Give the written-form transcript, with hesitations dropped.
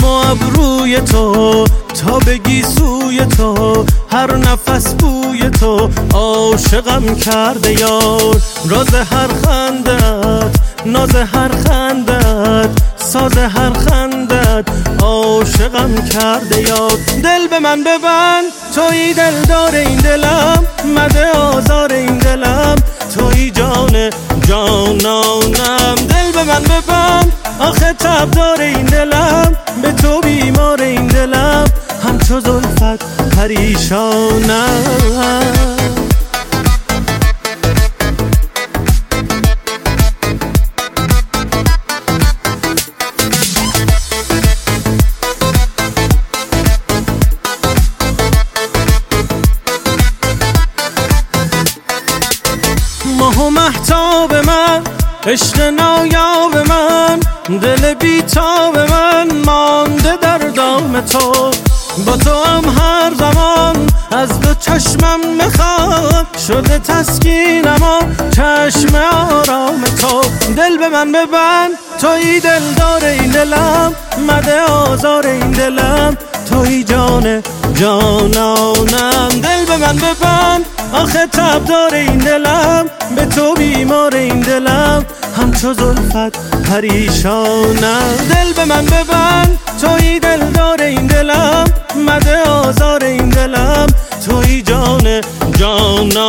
و ابروی تو تا بگی سوی تو، هر نفس بوی تو عاشقم کرده یار. راز هر خندت، ناز هر خندت، ساز هر خندت عاشقم کرده یار. دل به من ببند تویی دلدار این دلم، مده آزار این دلم تویی جان جانانم. دل به من ببند آخه تب دار این دلم، به تو بیمار این دلم همچو زلفت پریشانم. ماه و مهتاب من، عشق نایاب من، دل بیتاب من مانده در دام تو. با تو هم هر زمان از دو چشمم میخواد، شده تسکینم و چشم آرام تو. دل به من ببند تویی دلدار این دلم، مده آزار این دلم تویی جان جانانم. دل به من ببند آخه تب دار این دلم، به تو بیمار این دلم همچو زلفت پریشانم. دل به من ببند تویی دلدار این دلم، مده آزار این دلم تویی جان جانانم.